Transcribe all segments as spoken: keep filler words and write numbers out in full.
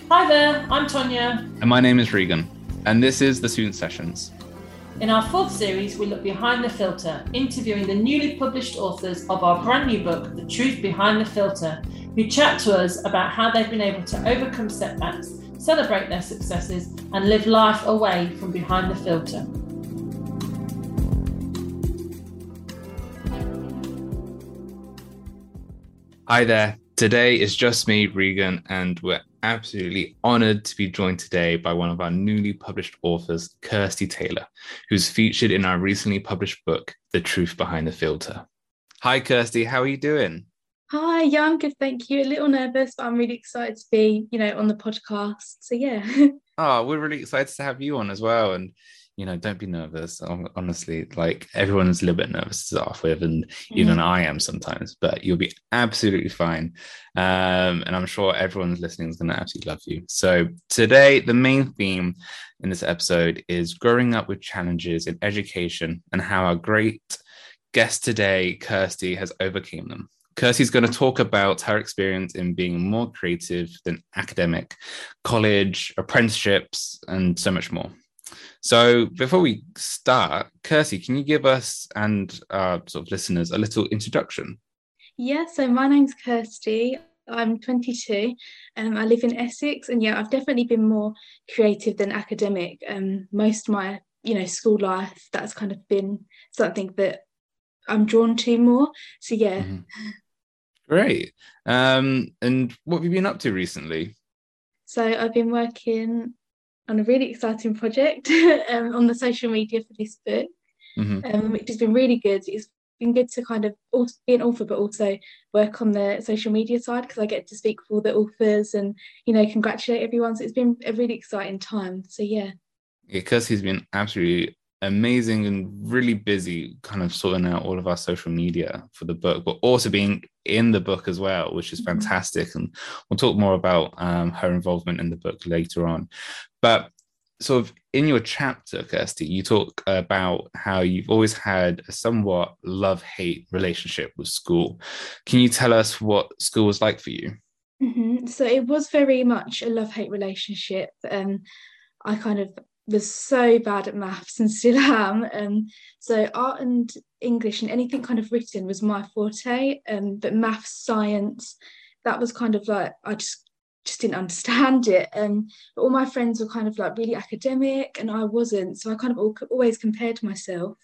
Hi there, I'm Tonya. And my name is Regan, and this is the Student Sessions. In our fourth series, we look behind the filter, interviewing the newly published authors of our brand new book, The Truth Behind the Filter, who chat to us about how they've been able to overcome setbacks, celebrate their successes, and live life away from behind the filter. Hi there. Today is just me, Regan, and we're absolutely honoured to be joined today by one of our newly published authors, Kirsty Taylor, who's featured in our recently published book, The Truth Behind the Filter. Hi, Kirsty. How are you doing? Hi, yeah, I'm good, thank you. A little nervous, but I'm really excited to be, you know, on the podcast. So yeah. Oh, we're really excited to have you on as well. And, you know, don't be nervous. Honestly, like everyone's a little bit nervous to start off with, and even mm. I am sometimes, but you'll be absolutely fine. Um, and I'm sure everyone's listening is going to absolutely love you. So today, the main theme in this episode is growing up with challenges in education and how our great guest today, Kirsty, has overcome them. Kirsty's going to talk about her experience in being more creative than academic, college, apprenticeships, and so much more. So before we start, Kirsty, can you give us and our sort of listeners a little introduction? Yeah, so my name's Kirsty. I'm twenty-two. Um, I live in Essex, and yeah, I've definitely been more creative than academic. Um, most of my, you know, school life, that's kind of been something that I'm drawn to more. So yeah. Mm-hmm. Great. Um, and what have you been up to recently? So I've been working on a really exciting project um, on the social media for this book, mm-hmm. um, which has been really good. It's been good to kind of also be an author, but also work on the social media side, because I get to speak for all the authors and, you know, congratulate everyone. So it's been a really exciting time. So yeah. Yeah, Kirsty's been absolutely amazing and really busy kind of sorting out all of our social media for the book, but also being in the book as well, which is fantastic. Mm-hmm. And we'll talk more about um, her involvement in the book later on. But sort of in your chapter, Kirsty, you talk about how you've always had a somewhat love-hate relationship with school. Can you tell us what school was like for you? Mm-hmm. So it was very much a love-hate relationship. Um, I kind of was so bad at maths and still am. Um, so art and English and anything kind of written was my forte. Um, but maths, science, that was kind of like, I just just didn't understand it. Um, but all my friends were kind of like really academic and I wasn't. So I kind of all, always compared myself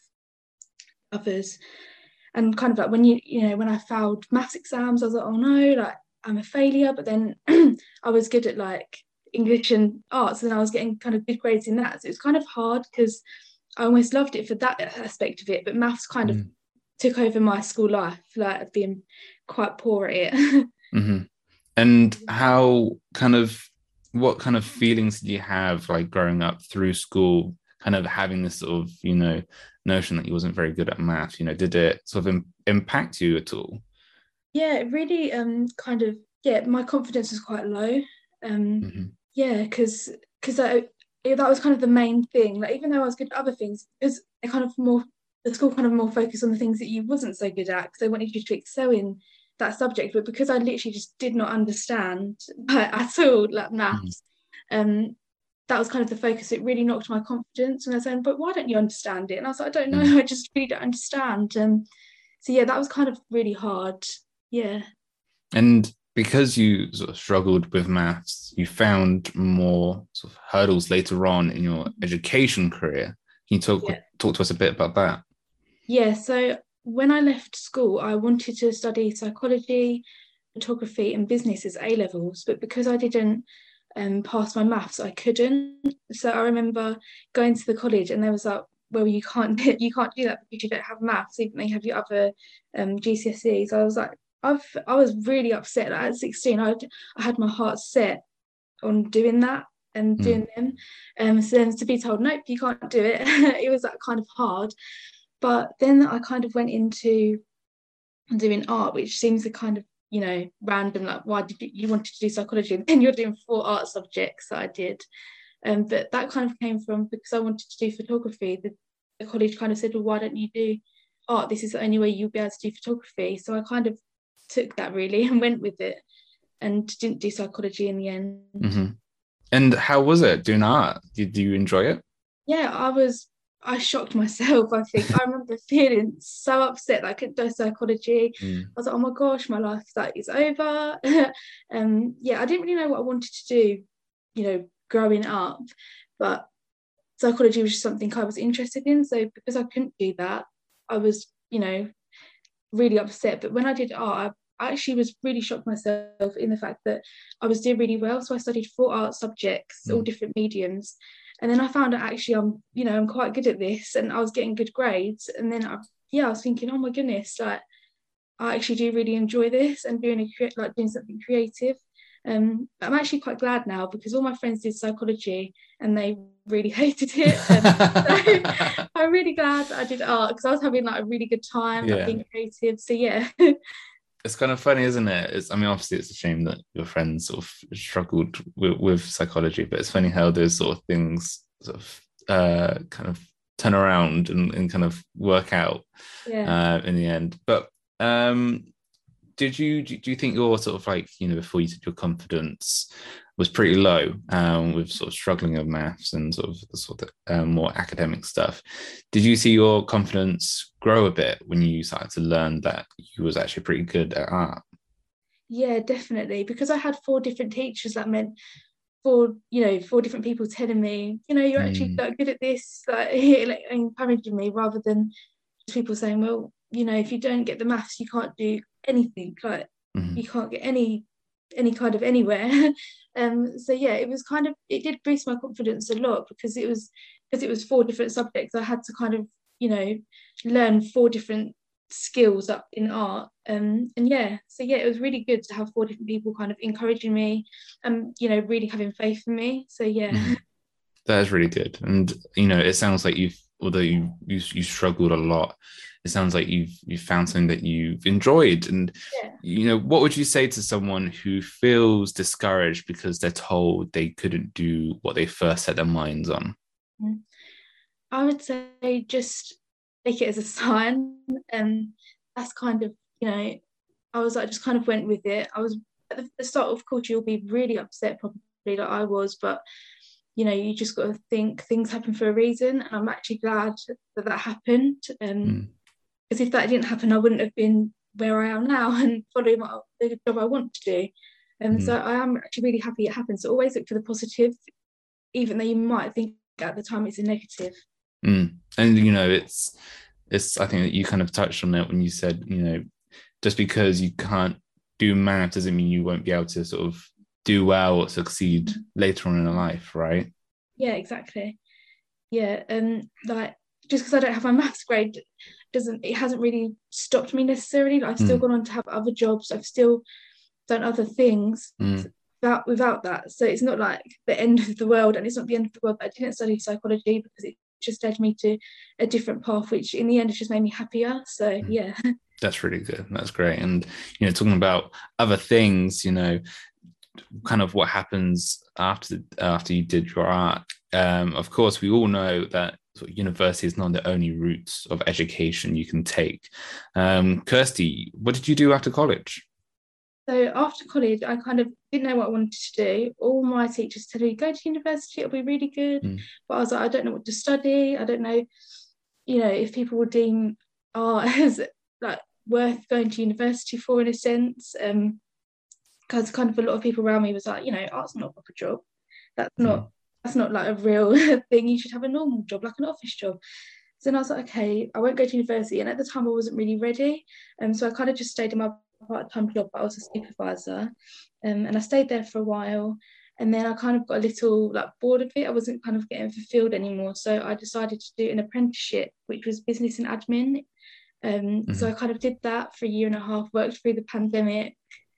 to others. And kind of like when you, you know, when I failed maths exams, I was like, oh no, like I'm a failure. But then I was good at like English and arts, and I was getting kind of good grades in that. So it was kind of hard because I almost loved it for that aspect of it, but maths kind mm. of took over my school life, like being quite poor at it. Mm-hmm. And how kind of, what kind of feelings did you have like growing up through school, kind of having this sort of, you know, notion that you wasn't very good at maths? You know, did it sort of im- impact you at all? Yeah, it really um kind of, yeah, my confidence was quite low. Um, mm-hmm. Yeah, because because that was kind of the main thing. Like even though I was good at other things, because they kind of more the school kind of more focused on the things that you wasn't so good at, because they wanted you to excel in that subject. But because I literally just did not understand at all like maths, mm-hmm. um, that was kind of the focus. It really knocked my confidence. And I was saying, but why don't you understand it? And I was like, I don't know. Mm-hmm. I just really don't understand. Um, so yeah, that was kind of really hard. Yeah. And because you sort of struggled with maths, you found more sort of hurdles later on in your education career. Can you talk yeah. talk to us a bit about that? Yeah, so when I left school, I wanted to study psychology, photography and business as A-levels, but because I didn't um, pass my maths, I couldn't. So I remember going to the college and there was like, well, you can't you can't do that because you don't have maths, even though you have your other um, G C S Es. So I was like, I've I was really upset. Like at sixteen, I I had my heart set on doing that and mm. doing them. Um, so then to be told, nope, you can't do it, it was that kind of hard. But then I kind of went into doing art, which seems a kind of, you know, random. Like, why did you, you wanted to do psychology and then you're doing four art subjects? that I did. Um, but that kind of came from because I wanted to do photography. The, the college kind of said, well, why don't you do art? This is the only way you'll be able to do photography. So I kind of took that really and went with it and didn't do psychology in the end. Mm-hmm. And how was it doing art? Did you enjoy it? Yeah, I was I shocked myself, I think. I remember feeling so upset that I couldn't do psychology. Mm. I was like, oh my gosh, my life like is over. um, yeah, I didn't really know what I wanted to do, you know, growing up, but psychology was just something I was interested in. So because I couldn't do that, I was, you know, really upset. But when I did art, I actually was really shocked myself in the fact that I was doing really well. So I studied four art subjects, Mm. all different mediums. And then I found out actually I'm, you know, I'm quite good at this, and I was getting good grades. And then I, yeah, I was thinking, oh my goodness, like I actually do really enjoy this and doing a like doing something creative. Um, I'm actually quite glad now because all my friends did psychology and they really hated it. Um, so I'm really glad that I did art because I was having like a really good time, like Yeah. being creative. So yeah. It's kind of funny, isn't it? It's, I mean, obviously, it's a shame that your friends sort of struggled with, with psychology, but it's funny how those sort of things sort of uh, kind of turn around and, and kind of work out Yeah. uh, in the end. But um, did you do you think your sort of like, you know, before you said your confidence was pretty low um, with sort of struggling with maths and sort of the sort of um, more academic stuff? Did you see your confidence grow a bit when you started to learn that you was actually pretty good at art? Yeah, definitely. Because I had four different teachers, that meant four, you know, four different people telling me, you know, you're actually Mm. like, good at this, like, like encouraging me rather than just people saying, well, you know, if you don't get the maths, you can't do anything. Like Mm. you can't get any any kind of anywhere. um so yeah, it was kind of, it did boost my confidence a lot because it was because it was four different subjects. I had to kind of, you know, learn four different skills up in art. Um and yeah, so yeah, it was really good to have four different people kind of encouraging me and, you know, really having faith in me. So yeah. Mm. That is really good. And you know, it sounds like you've, although you you, you struggled a lot, it sounds like you've you've found something that you've enjoyed. And Yeah. you know, what would you say to someone who feels discouraged because they're told they couldn't do what they first set their minds on? I would say just take it as a sign. And that's kind of, you know, I was like, just kind of went with it. I was at the, the start, of course, you'll be really upset, probably, like I was, but you know, you just got to think things happen for a reason. And I'm actually glad that that happened. Um, Mm. because if that didn't happen, I wouldn't have been where I am now and following my, the job I want to do. And Mm. so I am actually really happy it happened. So always look for the positive, even though you might think at the time it's a negative. Mm. And you know, it's it's I think that you kind of touched on it when you said, you know, just because you can't do math doesn't mean you won't be able to sort of do well or succeed later on in life, right? Yeah, exactly. Yeah, and like just because I don't have my maths grade doesn't, it hasn't really stopped me necessarily. Like, I've still Mm. gone on to have other jobs. I've still done other things Mm. without without that. So it's not like the end of the world, and it's not the end of the world that I didn't study psychology, because it just led me to a different path, which in the end has just made me happier. So Mm. yeah. That's really good. That's great. And you know, talking about other things, you know, kind of what happens after after you did your art. Um, of course, we all know that sort of university is not the only route of education you can take. Um, Kirsty, what did you do after college? So after college, I kind of didn't know what I wanted to do. All my teachers said, "You go to university, it'll be really good." Mm. But I was like, I don't know what to study. I don't know, you know, if people would deem art as like worth going to university for, in a sense. Um, because kind of a lot of people around me was like, you know, art's not a proper job. That's not Mm. that's not like a real thing. You should have a normal job, like an office job. So then I was like, okay, I won't go to university. And at the time I wasn't really ready. Um, so I kind of just stayed in my part-time job, but I was a supervisor. Um, and I stayed there for a while. And then I kind of got a little like bored of it. I wasn't kind of getting fulfilled anymore. So I decided to do an apprenticeship, which was business and admin. Um, Mm-hmm. So I kind of did that for a year and a half, worked through the pandemic.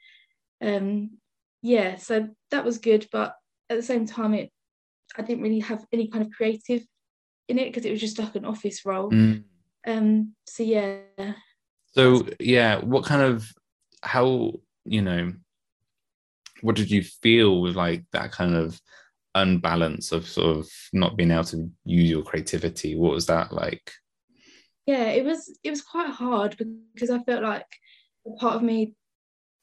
Um, yeah, so that was good. But at the same time, it I didn't really have any kind of creative in it because it was just like an office role. Mm. Um, so yeah. So yeah, what kind of, how, you know, what did you feel with like that kind of unbalance of sort of not being able to use your creativity? What was that like? Yeah, it was it was quite hard because I felt like a part of me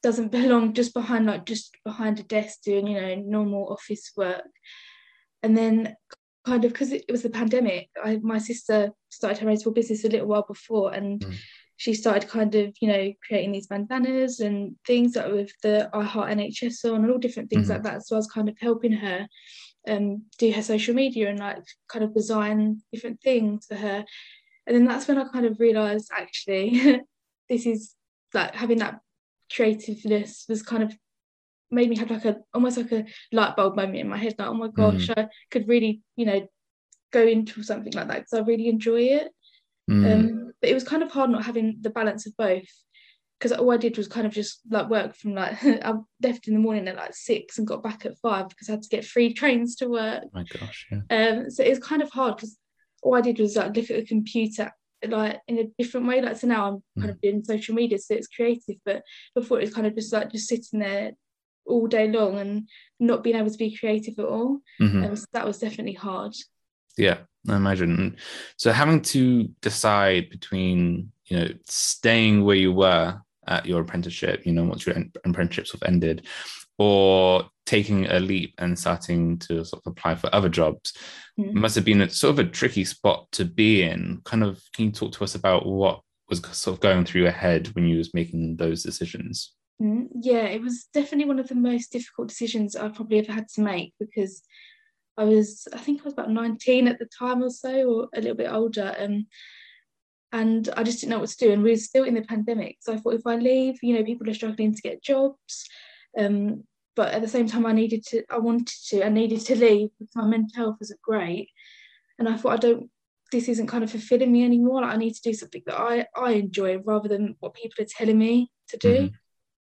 doesn't belong just behind like just behind a desk doing, you know, normal office work. And then kind of because it, it was the pandemic, I, my sister started her own small business a little while before, and mm. she started kind of, you know, creating these bandanas and things that with the I Heart N H S on and all different things mm-hmm. like that. So I was kind of helping her um, do her social media and like kind of design different things for her. And then that's when I kind of realised actually this is like having that creativeness was kind of made me have like a almost like a light bulb moment in my head, like, oh my gosh, mm. I could really, you know, go into something like that because I really enjoy it. Mm. Um, but it was kind of hard not having the balance of both, because all I did was kind of just like work from like I left in the morning at like six and got back at five because I had to get free trains to work. Oh my gosh, yeah. Um, so it was kind of hard because all I did was like look at the computer like in a different way. Like so now I'm kind mm. of doing social media, so it's creative. But before it was kind of just like just sitting there all day long and not being able to be creative at all. Mm-hmm. Um, so that was definitely hard. Yeah, I imagine. So having to decide between, you know, staying where you were at your apprenticeship, you know, once your apprenticeship sort of ended, or taking a leap and starting to sort of apply for other jobs, mm-hmm. must have been a sort of a tricky spot to be in. Kind of, can you talk to us about what was sort of going through your head when you was making those decisions? Mm-hmm. Yeah, it was definitely one of the most difficult decisions I've probably ever had to make, because I was, I think I was about nineteen at the time or so, or a little bit older, um, and I just didn't know what to do. And we were still in the pandemic, so I thought if I leave, you know, people are struggling to get jobs, um, but at the same time, I needed to, I wanted to, I needed to leave because my mental health wasn't great, and I thought I don't, this isn't kind of fulfilling me anymore. Like, I need to do something that I I enjoy rather than what people are telling me to do. Mm-hmm.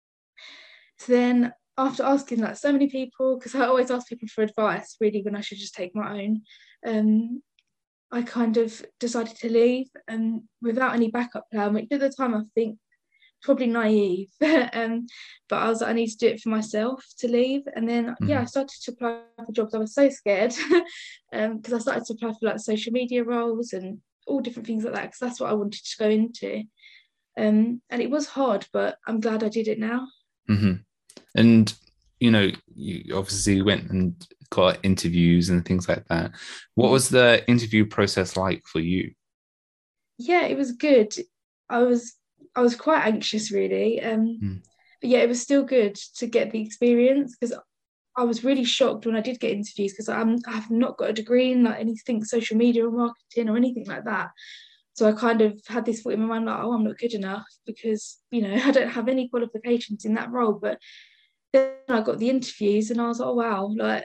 So then, after asking like so many people, because I always ask people for advice really when I should just take my own, um, I kind of decided to leave, and without any backup plan, which at the time I think probably naive, um, but I was like, I need to do it for myself to leave. And then mm-hmm. yeah, I started to apply for jobs. I was so scared um, because I started to apply for like social media roles and all different things like that, because that's what I wanted to go into. Um, and it was hard, but I'm glad I did it now. Mm-hmm. And, you know, you obviously went and got interviews and things like that. What was the interview process like for you? Yeah, it was good. I was I was quite anxious, really. Um, mm. But yeah, it was still good to get the experience, because I was really shocked when I did get interviews, because I'm I have not got a degree in like anything social media or marketing or anything like that. So I kind of had this thought in my mind, like, oh, I'm not good enough because, you know, I don't have any qualifications in that role. But then I got the interviews and I was like, oh, wow, like,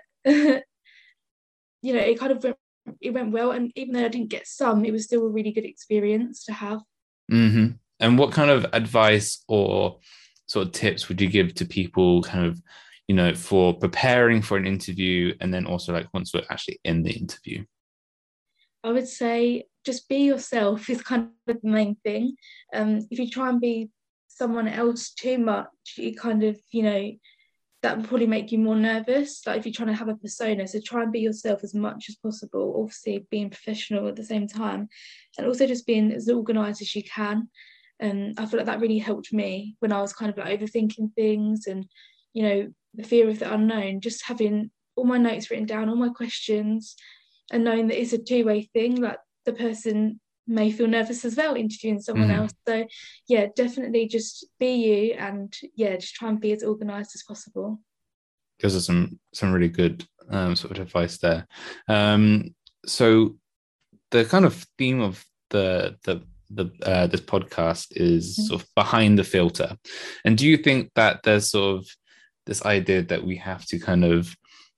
you know, it kind of went, it went well. And even though I didn't get some, it was still a really good experience to have. Mm-hmm. And what kind of advice or sort of tips would you give to people kind of, you know, for preparing for an interview, and then also like once we're actually in the interview? I would say just be yourself is kind of the main thing. Um, if you try and be someone else too much, you kind of, you know, that would probably make you more nervous. Like if you're trying to have a persona, so try and be yourself as much as possible. Obviously being professional at the same time, and also just being as organised as you can. And um, I feel like that really helped me when I was kind of like overthinking things, and, you know, the fear of the unknown, just having all my notes written down, all my questions, and knowing that it's a two-way thing. Like the person may feel nervous as well interviewing someone mm. else. So yeah, definitely just be you, and yeah, just try and be as organised as possible. Those are some some really good um, sort of advice there. Um, so the kind of theme of the the the uh, this podcast is mm. sort of behind the filter. And do you think that there's sort of this idea that we have to kind of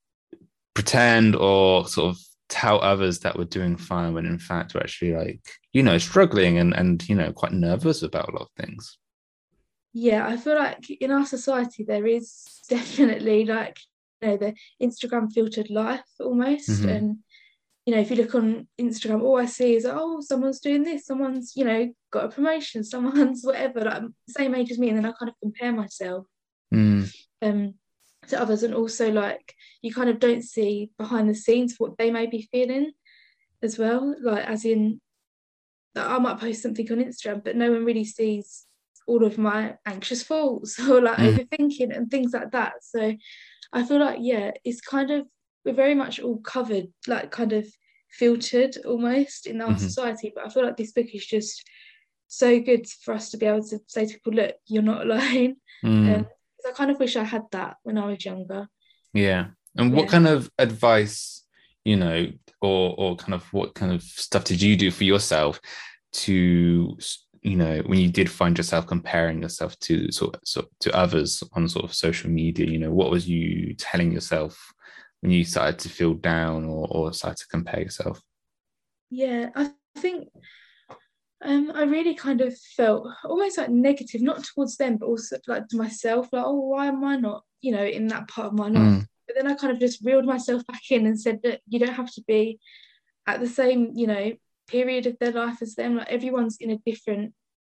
pretend or sort of tell others that we're doing fine when in fact we're actually like, you know, struggling and, and, you know, quite nervous about a lot of things? Yeah, I feel like in our society there is definitely like, you know, the Instagram filtered life almost. Mm-hmm. And, you know, if you look on Instagram, all I see is, oh, someone's doing this, someone's, you know, got a promotion, someone's whatever, like same age as me, and then I kind of compare myself mm. um, to others. And also like you kind of don't see behind the scenes what they may be feeling as well. Like as in, I might post something on Instagram, but no one really sees all of my anxious thoughts or like Mm. overthinking and things like that. So I feel like, yeah, it's kind of, we're very much all covered, like kind of filtered almost in our Mhm. society. But I feel like this book is just so good for us to be able to say to people, look, you're not alone. Mm. Um, I kind of wish I had that when I was younger. Yeah. And what Yeah. kind of advice, you know, or or kind of what kind of stuff did you do for yourself to, you know, when you did find yourself comparing yourself to sort of, sort to others on sort of social media, you know, what was you telling yourself when you started to feel down or, or started to compare yourself? Yeah, I think um, I really kind of felt almost like negative, not towards them, but also like to myself, like, oh, why am I not, you know, in that part of my life? Mm. But then I kind of just reeled myself back in and said that you don't have to be at the same, you know, period of their life as them. Like everyone's in a different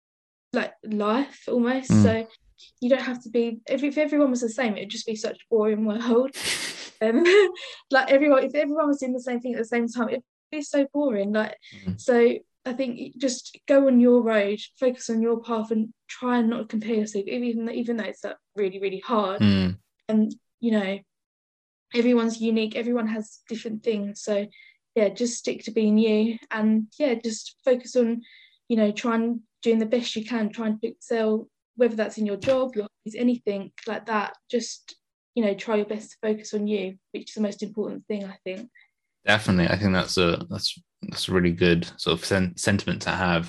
like life almost. Mm. So you don't have to be, if, if everyone was the same, it'd just be such a boring world. Um, like everyone, if everyone was doing the same thing at the same time, it'd be so boring. Like, Mm. so I think just go on your road, focus on your path, and try and not compare yourself, even even though it's like really really hard. Mm. And you know, everyone's unique. Everyone has different things. So yeah, just stick to being you, and yeah, just focus on, you know, trying doing the best you can, trying to excel, whether that's in your job, your hobbies, anything like that. Just, you know, try your best to focus on you, which is the most important thing, I think. Definitely, I think that's a that's that's a really good sort of sen- sentiment to have.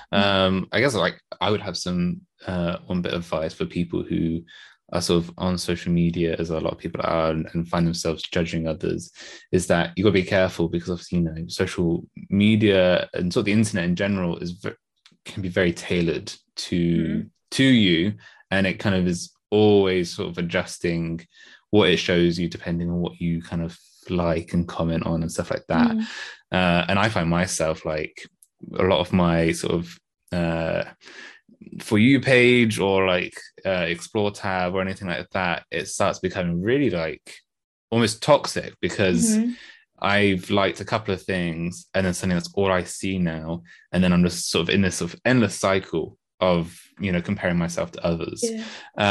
Um, I guess like I would have some uh, one bit of advice for people who are sort of on social media, as a lot of people are, and, and find themselves judging others, is that you got to be careful, because obviously, you know, social media and sort of the internet in general is v- can be very tailored to Mm-hmm. to you, and it kind of is always sort of adjusting what it shows you depending on what you kind of like and comment on and stuff like that. Mm. Uh, and I find myself like a lot of my sort of uh, For You page or like uh, explore tab or anything like that, it starts becoming really like almost toxic, because Mm-hmm. I've liked a couple of things and then suddenly that's all I see now. And then I'm just sort of in this sort of endless cycle of, you know, comparing myself to others. Yeah.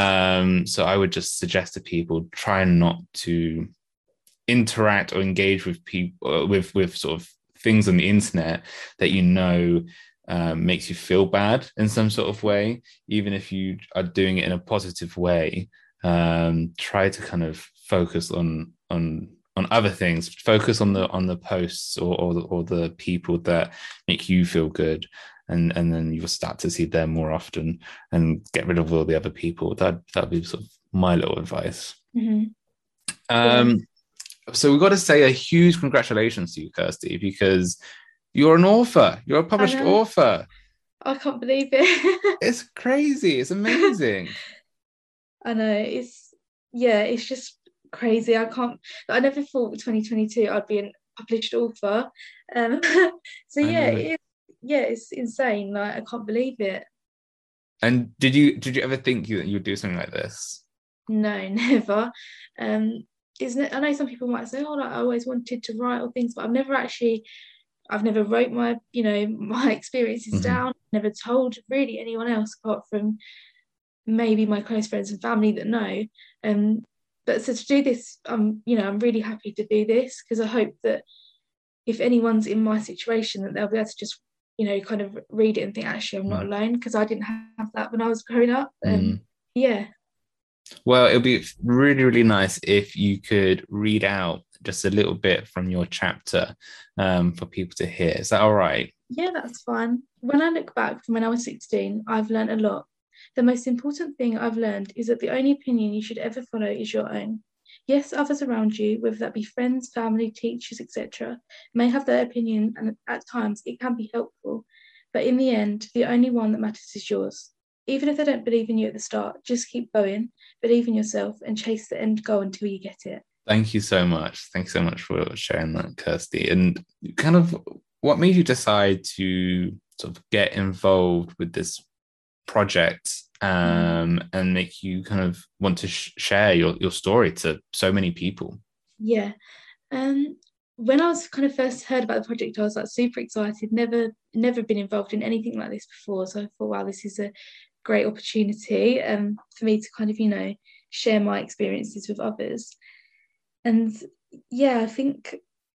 Um, so I would just suggest to people, try not to interact or engage with people with with sort of things on the internet that you know um, makes you feel bad in some sort of way, even if you are doing it in a positive way. Um, try to kind of focus on on on other things. Focus on the on the posts or or the, or the people that make you feel good, and and then you'll start to see them more often and get rid of all the other people. That that'd be sort of my little advice. Mm-hmm. Um, Yeah. so we've got to say a huge congratulations to you, Kirsty, because you're an author. You're a published know. author. I can't believe it. It's crazy. It's amazing. I know, it's yeah, it's just crazy. I can't. I never thought with twenty twenty-two I'd be a published author. Um, so I yeah, know. it, yeah, it's insane. Like I can't believe it. And did you did you ever think you that you would do something like this? No, never. Um, isn't it? I know some people might say, "Oh, like, I always wanted to write or things," but I've never actually. I've never wrote my, you know, my experiences Mhm. down. Never told really anyone else apart from maybe my close friends and family that know. Um, but so to do this, um, you know, I'm really happy to do this because I hope that if anyone's in my situation, that they'll be able to just, you know, kind of read it and think, actually, I'm not Mm. alone, because I didn't have that when I was growing up. Um, Mm. yeah. Well, it'd be really, really nice if you could read out just a little bit from your chapter um, for people to hear. Is that all right? Yeah, that's fine. When I look back from when I was sixteen, I've learned a lot. The most important thing I've learned is that the only opinion you should ever follow is your own. Yes, others around you, whether that be friends, family, teachers, et cetera, may have their opinion, and at times it can be helpful. But in the end, the only one that matters is yours. Even if they don't believe in you at the start, just keep going, believe in yourself, and chase the end goal until you get it. Thank you so much. Thanks so much for sharing that, Kirsty. And kind of what made you decide to sort of get involved with this project um, and make you kind of want to sh- share your, your story to so many people? Yeah. Um, when I was kind of first heard about the project, I was like super excited. Never, never been involved in anything like this before. So I thought, wow, this is a great opportunity um, for me to kind of, you know, share my experiences with others. And yeah, I think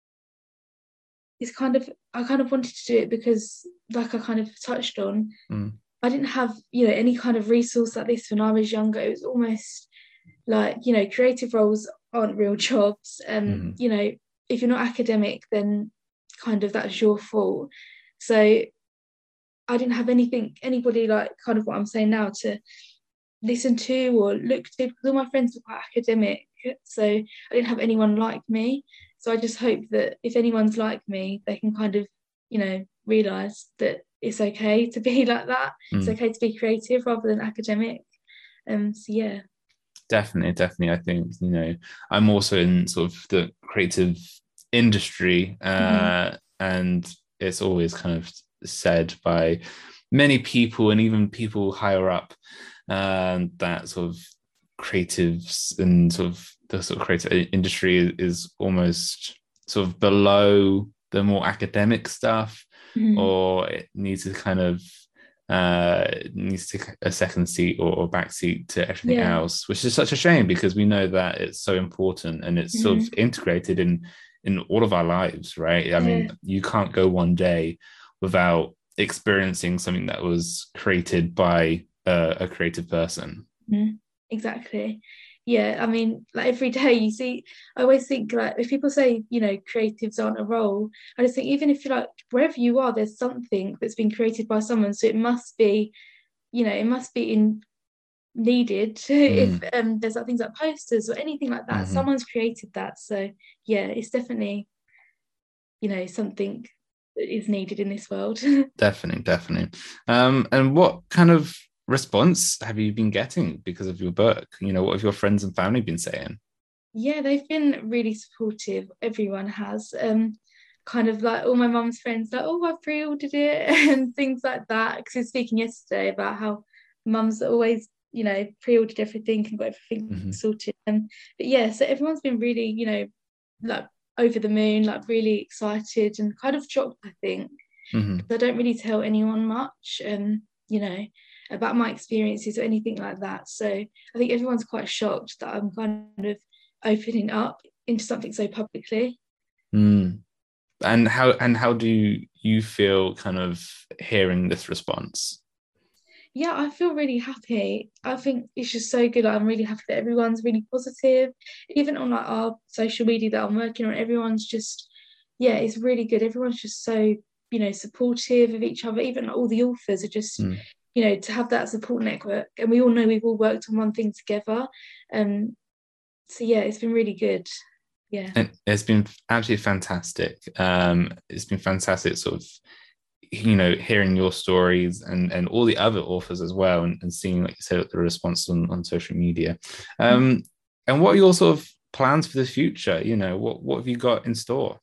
it's kind of, I kind of wanted to do it because, like I kind of touched on, mm. I didn't have, you know, any kind of resource like this when I was younger. It was almost like, you know, creative roles aren't real jobs. And, um, mm. you know, if you're not academic, then kind of that's your fault. So I didn't have anything, anybody like kind of what I'm saying now to listen to or look to, because all my friends were quite academic. So I didn't have anyone like me. So I just hope that if anyone's like me, they can kind of, you know, realise that it's okay to be like that. Mm. It's okay to be creative rather than academic. Um, so yeah. Definitely, definitely. I think, you know, I'm also in sort of the creative industry, uh, mm-hmm. and it's always kind of said by many people and even people higher up, um, that sort of creatives and sort of the sort of creative industry is almost sort of below the more academic stuff, mm-hmm. or it needs to kind of uh needs to take a second seat or, or back seat to everything yeah. else, which is such a shame because we know that it's so important and it's mm-hmm. sort of integrated in in all of our lives, right? I yeah. mean, you can't go one day without experiencing something that was created by uh, a creative person. Mm-hmm. Exactly. Yeah, I mean, like every day you see, I always think like if people say, you know, creatives aren't a role, I just think even if you're like wherever you are, there's something that's been created by someone, so it must be, you know, it must be in needed. Mm. If um there's like things like posters or anything like that, mm-hmm. someone's created that. So yeah, it's definitely, you know, something that is needed in this world. Definitely, definitely. Um, and what kind of response have you been getting because of your book? You know, what have your friends and family been saying? Yeah, they've been really supportive. Everyone has. Um, kind of like all my mum's friends, like, oh, I pre-ordered it and things like that. Because I was speaking yesterday about how mums always, you know, pre-ordered everything and got everything mm-hmm. sorted. Um, but yeah, so everyone's been really, you know, like over the moon, like really excited and kind of shocked, I think. Mm-hmm. I don't really tell anyone much, um, you know, about my experiences or anything like that. So I think everyone's quite shocked that I'm kind of opening up into something so publicly. Mm. And how and how do you feel kind of hearing this response? Yeah, I feel really happy. I think it's just so good. I'm really happy that everyone's really positive. Even on like our social media that I'm working on, everyone's just, yeah, it's really good. Everyone's just so, you know, supportive of each other. Even all the authors are just, mm. you know, to have that support network. And we all know we've all worked on one thing together. Um, so yeah, it's been really good. Yeah. And it's been absolutely fantastic. Um, it's been fantastic sort of, you know, hearing your stories and, and all the other authors as well, and, and seeing, like you said, the response on, on social media. Um, mm-hmm. And what are your sort of plans for the future? You know, what, what have you got in store?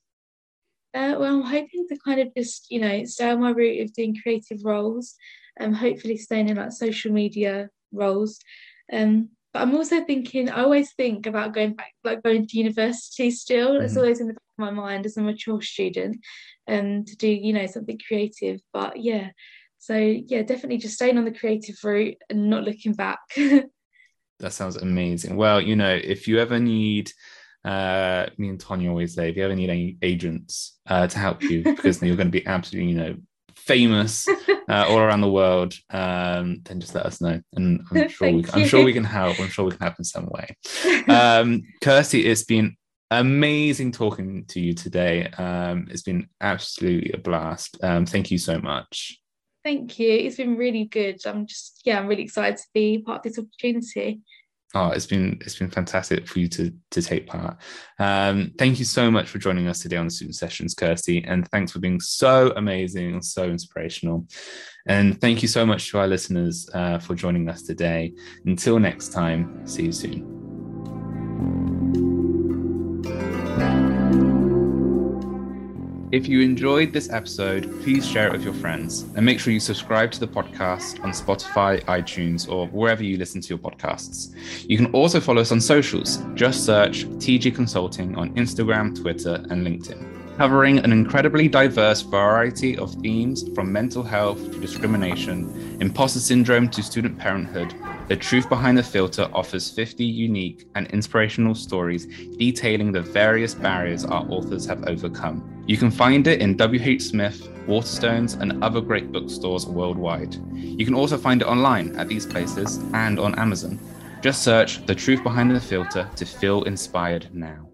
Uh, well, I'm hoping to kind of just, you know, stay on my route of doing creative roles, and um, hopefully staying in like social media roles. Um, but I'm also thinking, I always think about going back, like going to university still. Mm-hmm. It's always in the back of my mind as a mature student, um, to do, you know, something creative. But yeah, so yeah, definitely just staying on the creative route and not looking back. That sounds amazing. Well, you know, if you ever need, uh, me and Tonya always say, if you ever need any agents uh, to help you, because you're going to be absolutely, you know, famous uh, all around the world, um, then just let us know, and I'm sure we, I'm sure we can help. I'm sure we can help in some way. Um, Kirsty, it's been amazing talking to you today. Um, it's been absolutely a blast. Um, thank you so much. Thank you. It's been really good. I'm just, yeah, I'm really excited to be part of this opportunity. Oh, it's been it's been fantastic for you to to take part. Um, thank you so much for joining us today on the Student Sessions, Kirsty, and thanks for being so amazing and so inspirational. And thank you so much to our listeners uh, for joining us today. Until next time, see you soon. If you enjoyed this episode, please share it with your friends, and make sure you subscribe to the podcast on Spotify, iTunes, or wherever you listen to your podcasts. You can also follow us on socials. Just search T G Consulting on Instagram, Twitter, and LinkedIn. Covering an incredibly diverse variety of themes from mental health to discrimination, imposter syndrome to student parenthood, The Truth Behind the Filter offers fifty unique and inspirational stories detailing the various barriers our authors have overcome. You can find it in W H Smith, Waterstones, and other great bookstores worldwide. You can also find it online at these places and on Amazon. Just search The Truth Behind the Filter to feel inspired now.